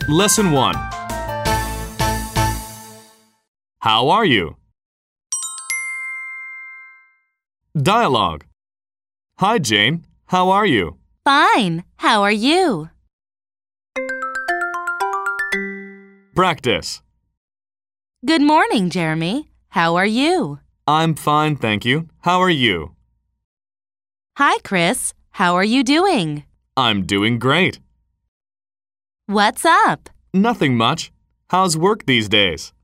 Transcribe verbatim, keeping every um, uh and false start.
Lesson one. How are you? Dialogue. Hi, Jane. How are you? Fine. How are you? Practice. Good morning, Jeremy. How are you? I'm fine, thank you. How are you? Hi, Chris. How are you doing? I'm doing great. What's up? Nothing much. How's work these days?